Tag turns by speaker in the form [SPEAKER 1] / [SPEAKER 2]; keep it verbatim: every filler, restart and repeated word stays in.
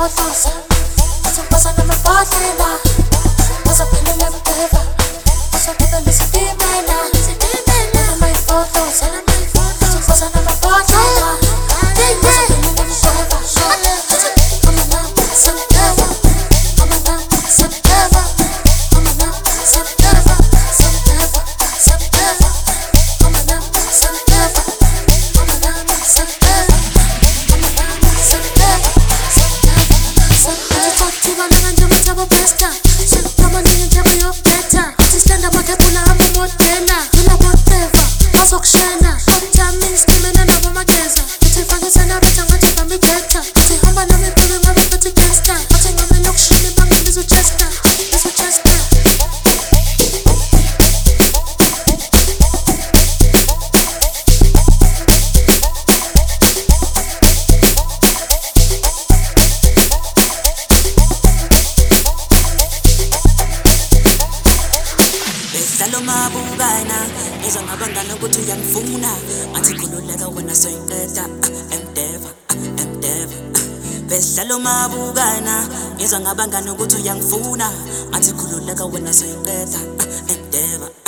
[SPEAKER 1] fotos, se pasan en mi página, vas a tener la prueba, vas a poder decidirme na. No my fotos, se pasan en mi página, vas a tener la prueba. I'm a now, some never, I'm a now, some never, I'm a now, some never, some never, some never, I'm a now, some never, I'm a now, some never, I'm a now, some never, some never, some never. Talk to my man, I'm a besta. Shit, come on, you tell me you're better. This stand up, I can't pull out my modena. You know whatever, that's Oxana. Time me screaming and over my cancer. It's a fucking sign of it, I'm gonna tell me better. It's a humble, I'm a pulling my river to Chester. I think I'm a look, shoot me, bang, this is Chester. This is Chester.
[SPEAKER 2] Behlalo mabungana ngizongabangana ukuthi uyangifuna ngathi khululeka wena soyiqeda emdeva emdeva behlalo mabungana ngizongabangana ukuthi uyangifuna ngathi khululeka wena soyiqeda emdeva